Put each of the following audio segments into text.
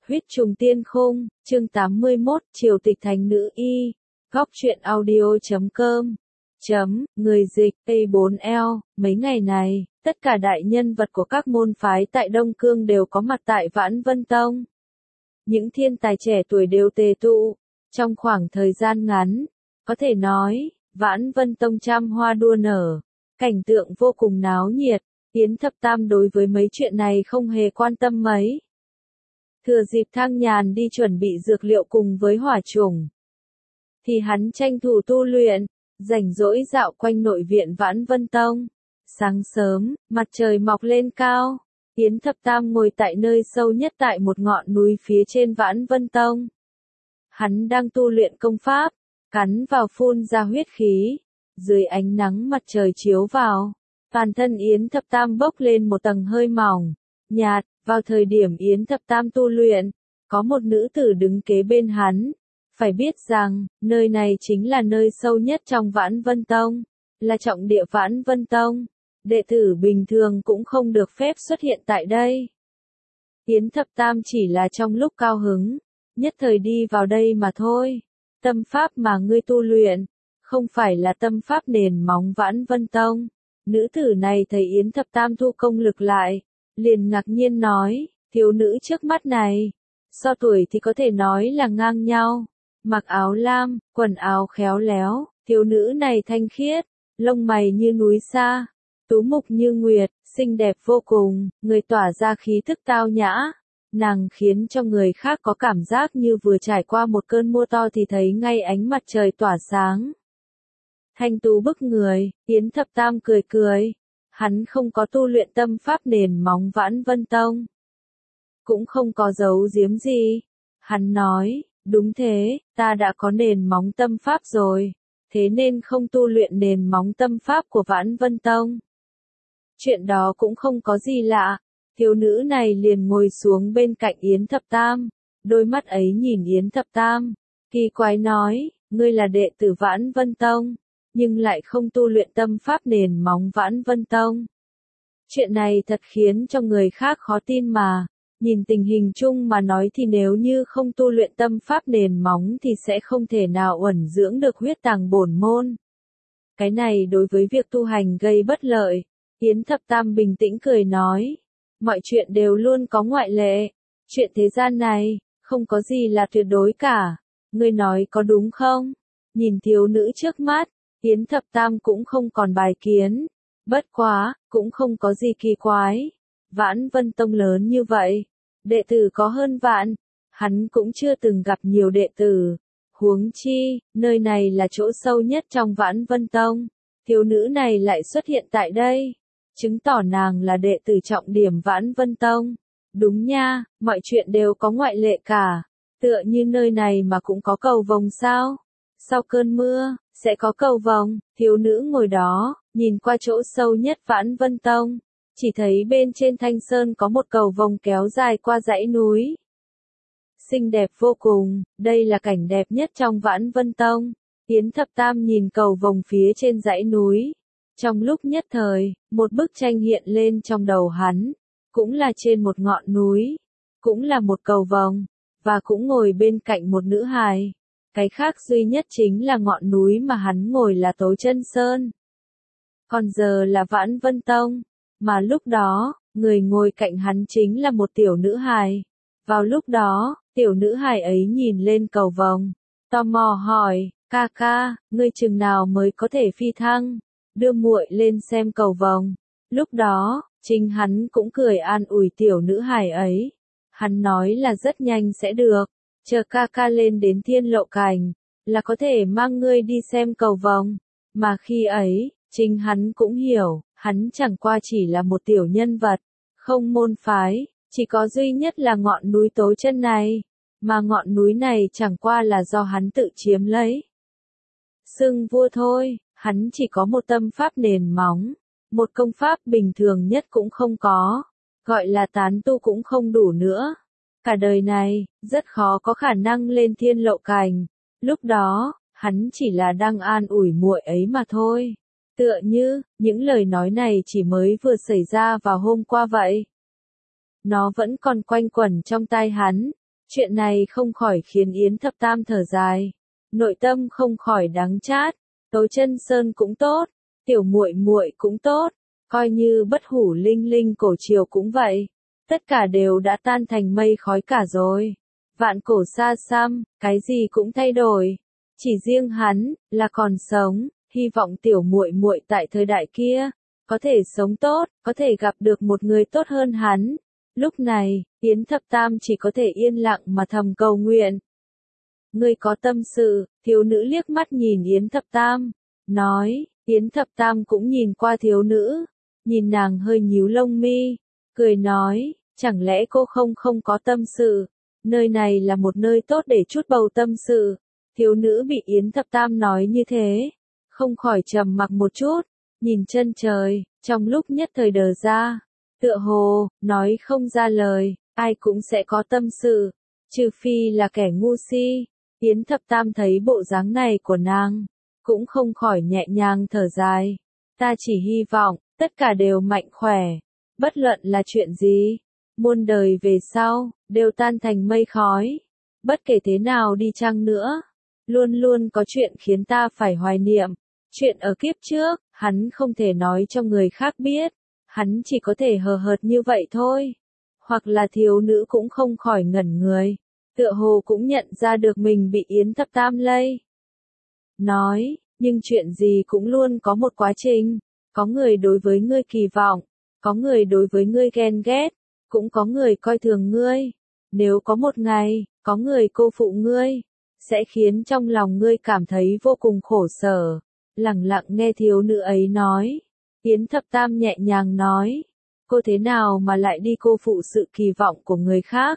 Huyết trùng tiên khung, chương 81, triều tịch thành nữ y. Góc truyện audio.com. Người dịch, A4L, mấy ngày này, tất cả đại nhân vật của các môn phái tại Đông Cương đều có mặt tại Vãn Vân Tông. Những thiên tài trẻ tuổi đều tề tụ. Trong khoảng thời gian ngắn, có thể nói, Vãn Vân Tông trăm hoa đua nở, cảnh tượng vô cùng náo nhiệt. Yến Thập Tam đối với mấy chuyện này không hề quan tâm mấy. Thừa dịp Thang Nhàn đi chuẩn bị dược liệu cùng với hỏa trùng, thì hắn tranh thủ tu luyện, rảnh rỗi dạo quanh nội viện Vãn Vân Tông. Sáng sớm, mặt trời mọc lên cao, Yến Thập Tam ngồi tại nơi sâu nhất tại một ngọn núi phía trên Vãn Vân Tông. Hắn đang tu luyện công pháp, cắn vào phun ra huyết khí, dưới ánh nắng mặt trời chiếu vào, toàn thân Yến Thập Tam bốc lên một tầng hơi mỏng, nhạt. Vào thời điểm Yến Thập Tam tu luyện, có một nữ tử đứng kế bên hắn. Phải biết rằng, nơi này chính là nơi sâu nhất trong Vãn Vân Tông, là trọng địa Vãn Vân Tông. Đệ tử bình thường cũng không được phép xuất hiện tại đây. Yến Thập Tam chỉ là trong lúc cao hứng, nhất thời đi vào đây mà thôi. Tâm pháp mà ngươi tu luyện, không phải là tâm pháp nền móng Vãn Vân Tông. Nữ tử này thấy Yến Thập Tam thu công lực lại, liền ngạc nhiên nói, thiếu nữ trước mắt này, so tuổi thì có thể nói là ngang nhau, mặc áo lam, quần áo khéo léo, thiếu nữ này thanh khiết, lông mày như núi sa, tú mục như nguyệt, xinh đẹp vô cùng, người tỏa ra khí thức tao nhã, nàng khiến cho người khác có cảm giác như vừa trải qua một cơn mưa to thì thấy ngay ánh mặt trời tỏa sáng. Thanh tú bức người, Yến Thập Tam cười cười. Hắn không có tu luyện tâm pháp nền móng Vãn Vân Tông, cũng không có giấu giếm gì. Hắn nói, đúng thế, ta đã có nền móng tâm pháp rồi, thế nên không tu luyện nền móng tâm pháp của Vãn Vân Tông. Chuyện đó cũng không có gì lạ. Thiếu nữ này liền ngồi xuống bên cạnh Yến Thập Tam, đôi mắt ấy nhìn Yến Thập Tam, kỳ quái nói, ngươi là đệ tử Vãn Vân Tông, nhưng lại không tu luyện tâm pháp nền móng Vãn Vân Tông. Chuyện này thật khiến cho người khác khó tin mà, nhìn tình hình chung mà nói thì nếu như không tu luyện tâm pháp nền móng thì sẽ không thể nào uẩn dưỡng được huyết tàng bổn môn. Cái này đối với việc tu hành gây bất lợi. Yến Thập Tam bình tĩnh cười nói, mọi chuyện đều luôn có ngoại lệ, chuyện thế gian này, không có gì là tuyệt đối cả, ngươi nói có đúng không? Nhìn thiếu nữ trước mắt, Yến Thập Tam cũng không còn bài kiến, bất quá, cũng không có gì kỳ quái. Vãn Vân Tông lớn như vậy, đệ tử có hơn vạn, hắn cũng chưa từng gặp nhiều đệ tử. Huống chi, nơi này là chỗ sâu nhất trong Vãn Vân Tông, thiếu nữ này lại xuất hiện tại đây, chứng tỏ nàng là đệ tử trọng điểm Vãn Vân Tông. Đúng nha, mọi chuyện đều có ngoại lệ cả, tựa như nơi này mà cũng có cầu vồng sao? Sau cơn mưa, sẽ có cầu vồng. Thiếu nữ ngồi đó, nhìn qua chỗ sâu nhất Vãn Vân Tông, chỉ thấy bên trên Thanh Sơn có một cầu vồng kéo dài qua dãy núi. Xinh đẹp vô cùng, đây là cảnh đẹp nhất trong Vãn Vân Tông. Yến Thập Tam nhìn cầu vồng phía trên dãy núi. Trong lúc nhất thời, một bức tranh hiện lên trong đầu hắn, cũng là trên một ngọn núi, cũng là một cầu vồng, và cũng ngồi bên cạnh một nữ hài. Cái khác duy nhất chính là ngọn núi mà hắn ngồi là Tố Chân Sơn. Còn giờ là Vãn Vân Tông, mà lúc đó, người ngồi cạnh hắn chính là một tiểu nữ hài. Vào lúc đó, tiểu nữ hài ấy nhìn lên cầu vồng, tò mò hỏi, ca ca, ngươi chừng nào mới có thể phi thăng, đưa muội lên xem cầu vồng. Lúc đó, chính hắn cũng cười an ủi tiểu nữ hài ấy. Hắn nói là rất nhanh sẽ được. Chờ ca ca lên đến Thiên Lộ Cảnh, là có thể mang ngươi đi xem cầu vồng. Mà khi ấy, chính hắn cũng hiểu, hắn chẳng qua chỉ là một tiểu nhân vật, không môn phái, chỉ có duy nhất là ngọn núi Tố Chân này, mà ngọn núi này chẳng qua là do hắn tự chiếm lấy. Xưng vua thôi, hắn chỉ có một tâm pháp nền móng, một công pháp bình thường nhất cũng không có, gọi là tán tu cũng không đủ nữa. Cả đời này, rất khó có khả năng lên Thiên Lộ Cảnh. Lúc đó, hắn chỉ là đang an ủi muội ấy mà thôi. Tựa như, những lời nói này chỉ mới vừa xảy ra vào hôm qua vậy. Nó vẫn còn quanh quẩn trong tai hắn. Chuyện này không khỏi khiến Yến Thập Tam thở dài, nội tâm không khỏi đắng chát. Tố Chân Sơn cũng tốt, tiểu muội muội cũng tốt, coi như Bất Hủ Linh Linh cổ triều cũng vậy, tất cả đều đã tan thành mây khói cả rồi. Vạn cổ xa xăm, cái gì cũng thay đổi, chỉ riêng hắn là còn sống, hy vọng tiểu muội muội tại thời đại kia có thể sống tốt, có thể gặp được một người tốt hơn hắn. Lúc này, Yến Thập Tam chỉ có thể yên lặng mà thầm cầu nguyện. Ngươi có tâm sự, thiếu nữ liếc mắt nhìn Yến Thập Tam, nói. Yến Thập Tam cũng nhìn qua thiếu nữ, nhìn nàng hơi nhíu lông mi, cười nói, chẳng lẽ cô không có tâm sự, nơi này là một nơi tốt để chút bầu tâm sự. Thiếu nữ bị Yến Thập Tam nói như thế, không khỏi trầm mặc một chút, nhìn chân trời, trong lúc nhất thời đờ ra, tựa hồ, nói không ra lời, ai cũng sẽ có tâm sự, trừ phi là kẻ ngu si. Yến Thập Tam thấy bộ dáng này của nàng, cũng không khỏi nhẹ nhàng thở dài. Ta chỉ hy vọng, tất cả đều mạnh khỏe, bất luận là chuyện gì, muôn đời về sau, đều tan thành mây khói. Bất kể thế nào đi chăng nữa, luôn luôn có chuyện khiến ta phải hoài niệm. Chuyện ở kiếp trước, hắn không thể nói cho người khác biết, hắn chỉ có thể hờ hợt như vậy thôi. Hoặc là thiếu nữ cũng không khỏi ngẩn người, tựa hồ cũng nhận ra được mình bị Yến Thập Tam lây. Nói, nhưng chuyện gì cũng luôn có một quá trình, có người đối với ngươi kỳ vọng, có người đối với ngươi ghen ghét, cũng có người coi thường ngươi. Nếu có một ngày, có người cô phụ ngươi, sẽ khiến trong lòng ngươi cảm thấy vô cùng khổ sở. Lặng lặng nghe thiếu nữ ấy nói, Yến Thập Tam nhẹ nhàng nói, cô thế nào mà lại đi cô phụ sự kỳ vọng của người khác?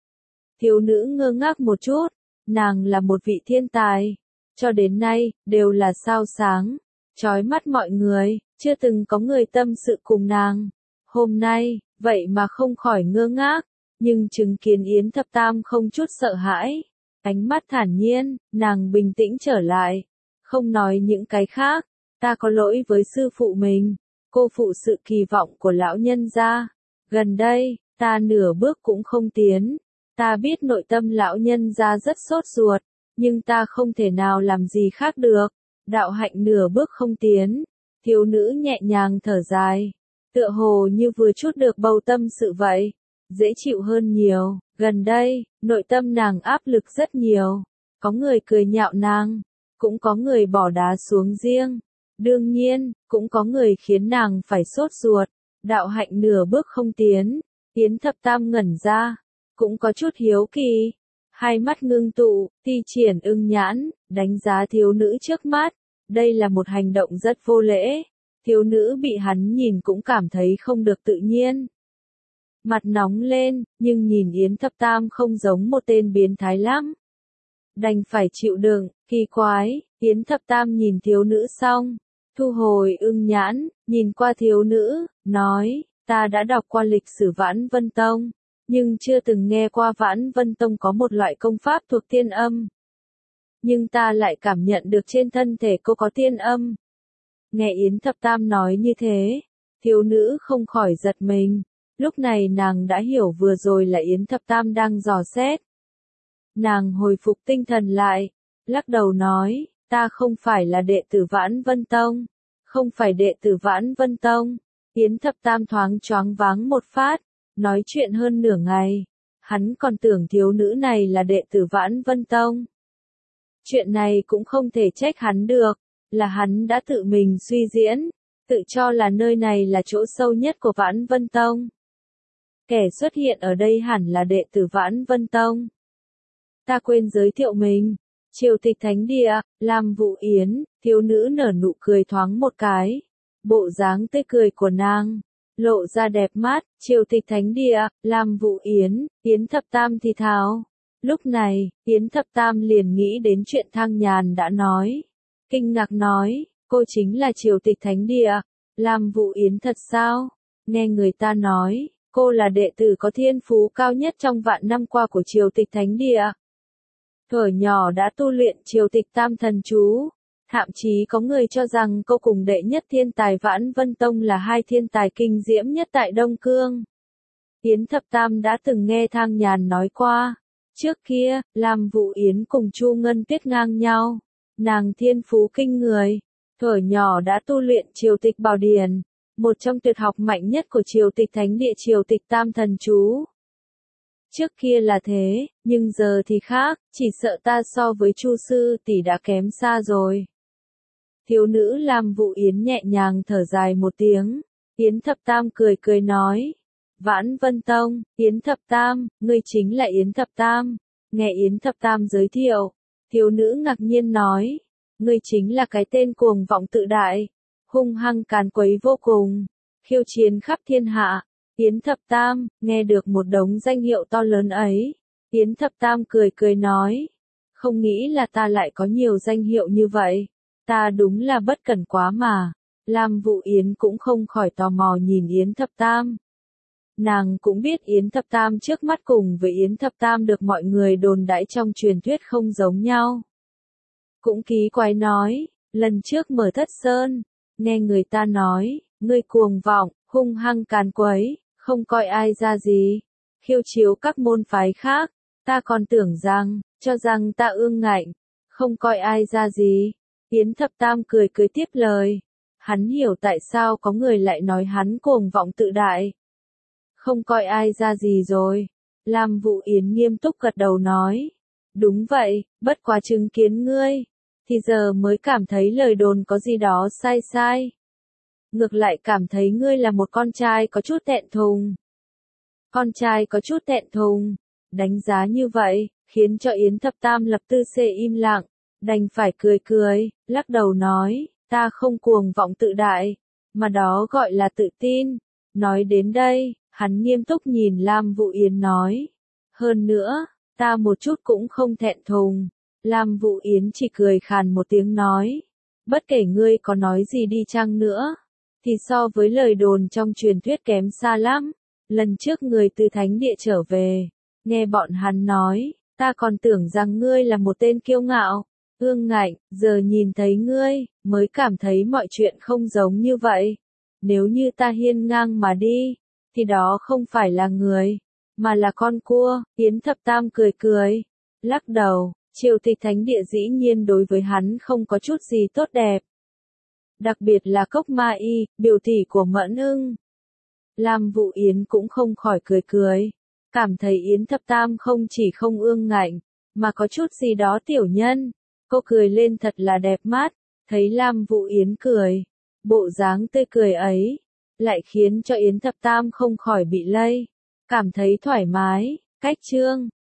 Thiếu nữ ngơ ngác một chút, nàng là một vị thiên tài, cho đến nay, đều là sao sáng, chói mắt mọi người, chưa từng có người tâm sự cùng nàng. Hôm nay, vậy mà không khỏi ngơ ngác, nhưng chứng kiến Yến Thập Tam không chút sợ hãi, ánh mắt thản nhiên, nàng bình tĩnh trở lại, không nói những cái khác, ta có lỗi với sư phụ mình, cô phụ sự kỳ vọng của lão nhân gia. Gần đây, ta nửa bước cũng không tiến, ta biết nội tâm lão nhân gia rất sốt ruột, nhưng ta không thể nào làm gì khác được. Đạo hạnh nửa bước không tiến, thiếu nữ nhẹ nhàng thở dài, tựa hồ như vừa chút được bầu tâm sự vậy, dễ chịu hơn nhiều. Gần đây, nội tâm nàng áp lực rất nhiều, có người cười nhạo nàng, cũng có người bỏ đá xuống giếng, đương nhiên, cũng có người khiến nàng phải sốt ruột. Đạo hạnh nửa bước không tiến, Yến Thập Tam ngẩn ra, cũng có chút hiếu kỳ, hai mắt ngưng tụ, thi triển ưng nhãn, đánh giá thiếu nữ trước mắt. Đây là một hành động rất vô lễ, thiếu nữ bị hắn nhìn cũng cảm thấy không được tự nhiên. Mặt nóng lên, nhưng nhìn Yến Thập Tam không giống một tên biến thái lắm. Đành phải chịu đựng, kỳ quái, Yến Thập Tam nhìn thiếu nữ xong, thu hồi ưng nhãn, nhìn qua thiếu nữ, nói, ta đã đọc qua lịch sử Vãn Vân Tông, nhưng chưa từng nghe qua Vãn Vân Tông có một loại công pháp thuộc tiên âm. Nhưng ta lại cảm nhận được trên thân thể cô có tiên âm. Nghe Yến Thập Tam nói như thế, thiếu nữ không khỏi giật mình. Lúc này nàng đã hiểu vừa rồi là Yến Thập Tam đang dò xét. Nàng hồi phục tinh thần lại, lắc đầu nói, ta không phải là đệ tử Vãn Vân Tông, không phải đệ tử Vãn Vân Tông. Yến Thập Tam thoáng choáng váng một phát, nói chuyện hơn nửa ngày, hắn còn tưởng thiếu nữ này là đệ tử Vãn Vân Tông. Chuyện này cũng không thể trách hắn được, là hắn đã tự mình suy diễn, tự cho là nơi này là chỗ sâu nhất của Vãn Vân Tông. Kẻ xuất hiện ở đây hẳn là đệ tử Vãn Vân Tông. Ta quên giới thiệu mình, Triều Tịch Thánh Địa, Lam Vũ Yến. Thiếu nữ nở nụ cười thoáng một cái, bộ dáng tươi cười của nàng lộ ra đẹp mắt. Triều Tịch Thánh Địa, Lam Vũ Yến. Yến Thập Tam thì thào. Lúc này, Yến Thập Tam liền nghĩ đến chuyện Thang Nhàn đã nói, kinh ngạc nói, cô chính là Triều Tịch Thánh Địa, Lam Vũ Yến thật sao? Nghe người ta nói, cô là đệ tử có thiên phú cao nhất trong vạn năm qua của Triều Tịch Thánh Địa. Thuở nhỏ đã tu luyện Triều Tịch Tam Thần Chú, thậm chí có người cho rằng cô cùng đệ nhất thiên tài Vãn Vân Tông là hai thiên tài kinh diễm nhất tại Đông Cương. Yến Thập Tam đã từng nghe Thang Nhàn nói qua, Trước kia, Lam Vũ Yến cùng Chu Ngân Tuyết ngang nhau. Nàng thiên phú kinh người, thuở nhỏ đã tu luyện Triều Tịch Bảo Điển, một trong tuyệt học mạnh nhất của Triều Tịch Thánh Địa Triều Tịch Tam Thần Chú. Trước kia là thế, nhưng giờ thì khác, chỉ sợ ta so với Chu sư tỷ đã kém xa rồi. Thiếu nữ Lam Vũ Yến nhẹ nhàng thở dài một tiếng, Yến Thập Tam cười cười nói. Vãn Vân Tông, Yến Thập Tam, ngươi chính là Yến Thập Tam. Nghe Yến Thập Tam giới thiệu, thiếu nữ ngạc nhiên nói, ngươi chính là cái tên cuồng vọng tự đại, hung hăng càn quấy vô cùng, khiêu chiến khắp thiên hạ. Yến Thập Tam, nghe được một đống danh hiệu to lớn ấy, Yến Thập Tam cười cười nói, không nghĩ là ta lại có nhiều danh hiệu như vậy, ta đúng là bất cẩn quá mà. Lam Vũ Yến cũng không khỏi tò mò nhìn Yến Thập Tam. Nàng cũng biết Yến Thập Tam trước mắt cùng với Yến Thập Tam được mọi người đồn đãi trong truyền thuyết không giống nhau. Cũng kỳ quái nói, lần trước mở Thất Sơn, nghe người ta nói, ngươi cuồng vọng, hung hăng càn quấy, không coi ai ra gì, khiêu chiếu các môn phái khác, ta còn tưởng rằng, cho rằng ta ương ngạnh, không coi ai ra gì. Yến Thập Tam cười cười tiếp lời, hắn hiểu tại sao có người lại nói hắn cuồng vọng tự đại. Không coi ai ra gì rồi. Lam Vũ Yến nghiêm túc gật đầu nói. Đúng vậy, bất quá chứng kiến ngươi, thì giờ mới cảm thấy lời đồn có gì đó sai sai. Ngược lại cảm thấy ngươi là một con trai có chút thẹn thùng. Con trai có chút thẹn thùng. Đánh giá như vậy, khiến cho Yến Thập Tam lập tức im lặng, đành phải cười cười, lắc đầu nói, ta không cuồng vọng tự đại, mà đó gọi là tự tin. Nói đến đây, hắn nghiêm túc nhìn Lam Vũ Yến nói. Hơn nữa, ta một chút cũng không thẹn thùng. Lam Vũ Yến chỉ cười khàn một tiếng nói. Bất kể ngươi có nói gì đi chăng nữa, thì so với lời đồn trong truyền thuyết kém xa lắm. Lần trước người từ Thánh Địa trở về, nghe bọn hắn nói, ta còn tưởng rằng ngươi là một tên kiêu ngạo, ương ngạnh, giờ nhìn thấy ngươi, mới cảm thấy mọi chuyện không giống như vậy. Nếu như ta hiên ngang mà đi, thì đó không phải là người, mà là con cua. Yến Thập Tam cười cười, lắc đầu, Triều Tịch Thánh Địa dĩ nhiên đối với hắn không có chút gì tốt đẹp. Đặc biệt là Cốc Ma Y, biểu tỷ của Mẫn Ưng. Lam Vũ Yến cũng không khỏi cười cười, cảm thấy Yến Thập Tam không chỉ không ương ngạnh, mà có chút gì đó tiểu nhân. Cô cười lên thật là đẹp mắt, thấy Lam Vũ Yến cười, bộ dáng tươi cười ấy, lại khiến cho Yến Thập Tam không khỏi bị lây, cảm thấy thoải mái. Cách chương